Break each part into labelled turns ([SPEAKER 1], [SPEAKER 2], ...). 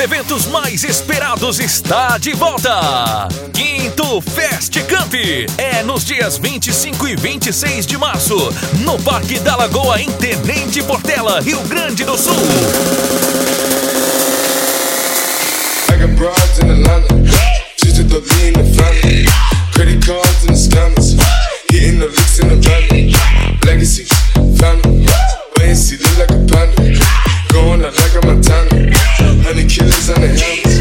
[SPEAKER 1] eventos mais esperados está de volta. Quinto Fest Camp é nos dias 25 e 26 de março, no Parque da Lagoa, em Tenente Portela, Rio Grande do Sul.
[SPEAKER 2] I got broads in Atlanta, just to the lean the family. Credit cards and the scammers, hitting the licks in the van. Legacies, family, wait and see, look like a panda. Going out like a Montana, 100 killers on the helmets.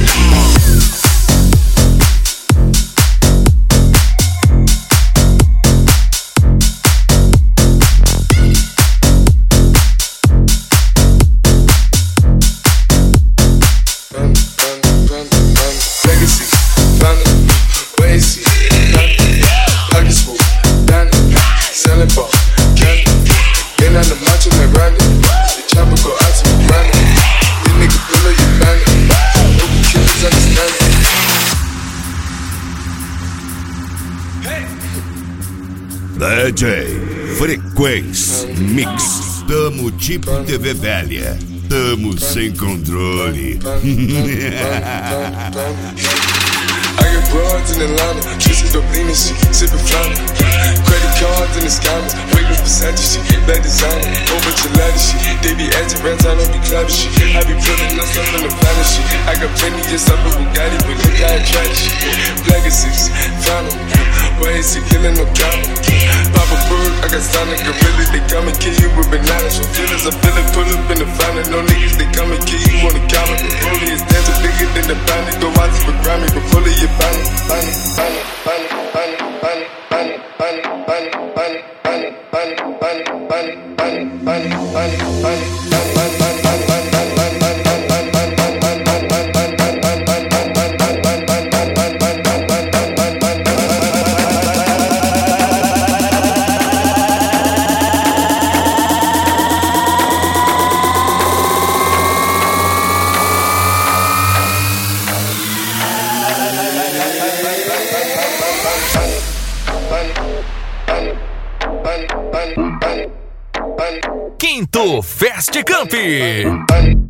[SPEAKER 3] DJ Frequência Mix. Tamo tipo TV velha. Tamo sem controle.
[SPEAKER 2] I got broads in Atlanta, just to the lean and shit, sippin' fountain. Credit cards and the scammers, waiting for Santa shit, bad designer, over gelato shit. They be acting rats, I don't be clever shit. I be putting myself in the planet shit. I got plenty of stuff with Bugatti, but look how I try this shit. Legacies, found 'em, why is he killing no drama? Papa Bird, I got Sonic Gorilla, they come and kill you with bananas. From feelings, I feel it, pull up in the fountain. No niggas, they come and kill you on the counter. The bully is dancing bigger than the bandit. Go out for Grammy, but fully you bunny, bunny, bunny, bunny, bunny, bunny, bunny, bunny, bunny, bunny, bunny, bunny, bunny, bunny, bunny, bunny, bunny, bunny,
[SPEAKER 1] Quinto Fest Camp.